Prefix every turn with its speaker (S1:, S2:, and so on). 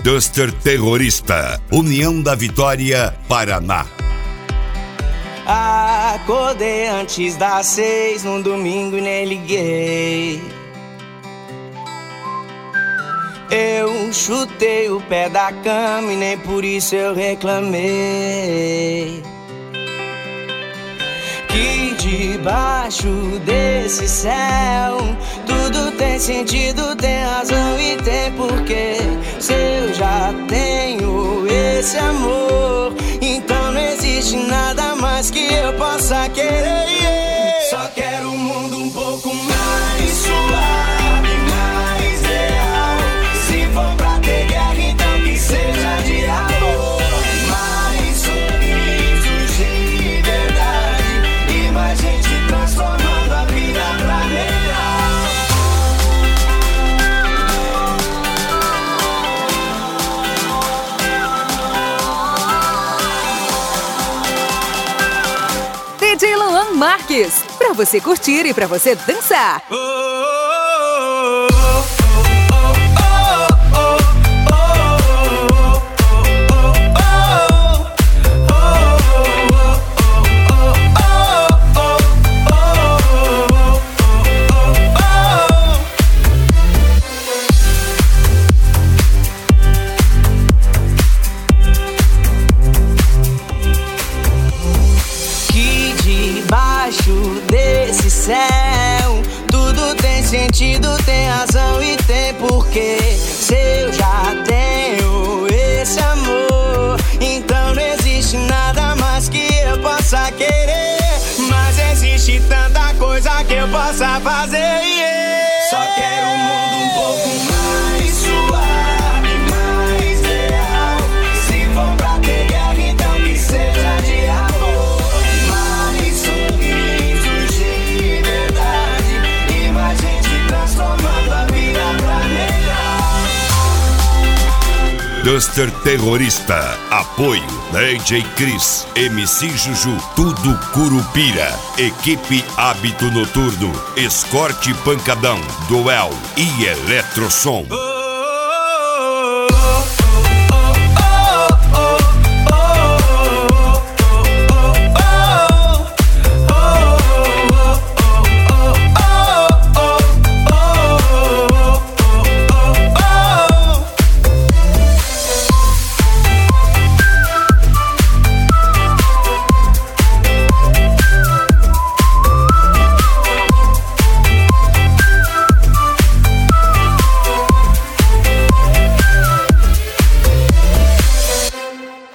S1: Duster Terrorista, União da Vitória, Paraná.
S2: Acordei antes das 6 num domingo e nem liguei. Eu chutei o pé da cama e nem por isso eu reclamei. Que debaixo desse céu tudo tem sentido, tem razão e tem porquê. Se eu já tenho esse amor, então não existe nada mais que eu possa querer. Só quero um mundo um pouco mais suave, mais real. Se for pra ter guerra, então que seja de amor. Mais sorrisos de verdade e mais gente transformando a vida pra melhor.
S3: DJ Luan Marques, pra você curtir e pra você dançar.
S2: Desse céu tudo tem sentido, tem razão e tem porquê. Se eu já tenho esse amor, então não existe nada mais que eu possa querer. Mas existe tanta coisa que eu possa fazer, Só quero um mundo um pouco mais suave, mais real. Se for pra ter guerra, então que seja de amor.
S1: Duster Terrorista, apoio DJ Cris, MC Juju, Tudo Curupira, Equipe Hábito Noturno, Escorte Pancadão, Duel e Eletrosom.